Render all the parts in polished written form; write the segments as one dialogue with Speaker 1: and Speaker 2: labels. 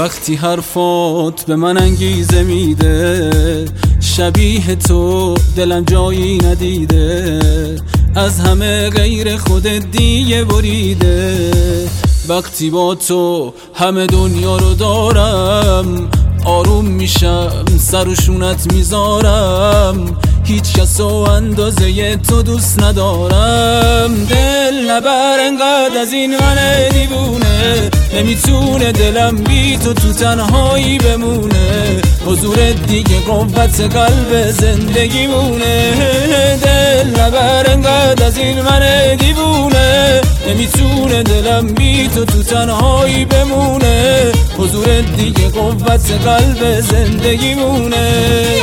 Speaker 1: وقتی حرفات به من انگیزه میده، شبیه تو دلم جایی ندیده، از همه غیر خودت دیگه بریده. وقتی با تو همه دنیا رو دارم، آروم میشم سر و شونت میذارم، هیچ کسو اندازه تو دوست ندارم. دل نبر انقدر از این من دیوونه، نمیتونه دلم بی تو تنهایی بمونه، حضورت دیگه قوت قلب زندگیمونه. دل نبر انقدر از این من دیوونه، نمیتونه دلم بی تو تنهایی بمونه، حضورت دیگه قوت قلب زندگیمونه.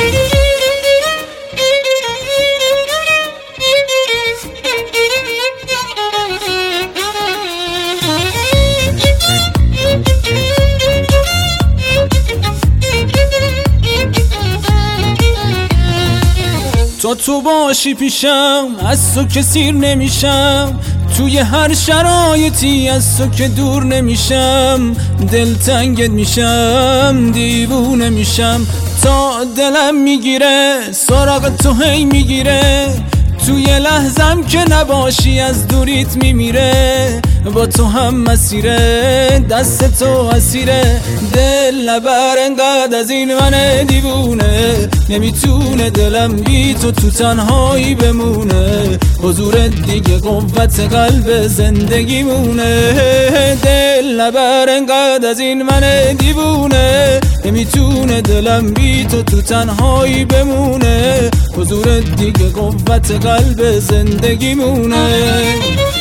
Speaker 1: تو باشی پیشم، از تو که سیر نمیشم، توی هر شرایطی از تو که دور نمیشم، دلتنگت میشم، دیوونه میشم، تا دلم میگیره سراغ تو هی میگیره، توی لحظم که نباشی از دوریت میمیره، با تو هم مسیره دست تو اسیره. دل نبر انقدر از این من دیوونه، نمیتونه دلم بی تو تنهایی بمونه، حضورت دیگه قوت قلب زندگیمونه. دل نبر انقدر از این من دیوونه، نمیتونه دلم بی تو تنهایی بمونه، حضورت دیگه قوت قلب زندگیمونه.